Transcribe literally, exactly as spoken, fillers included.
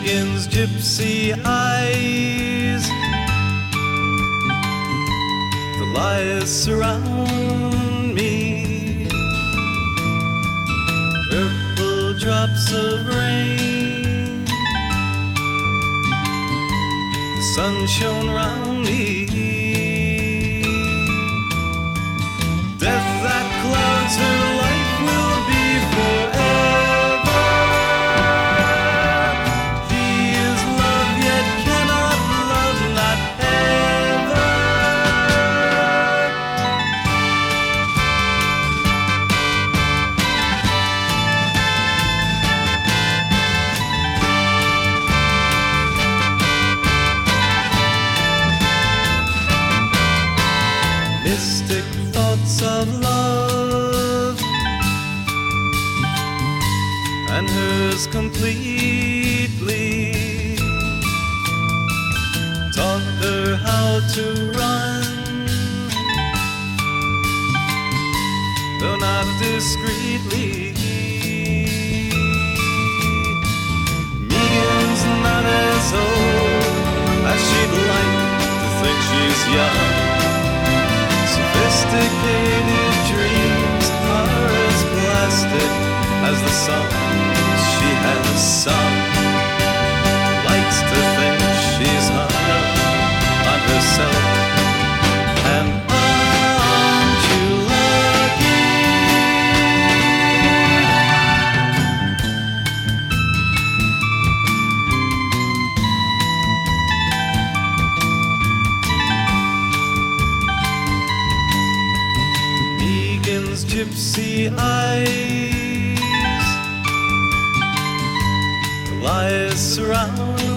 Megan's gypsy eyes, the lies surround me. Purple drops of rain, the sun shone round me. Death that clouds her life will be forever. She is love yet cannot love, not ever. Mystic thoughts of love, and hers completely, taught her how to run, though not discreetly. Megan's not as old as she'd like to think she's young. Sophisticated dreams are as plastic as the songs she has sung. Likes to think she's hung up on herself. And aren't you lucky? Megan's gypsy eyes, the lies surround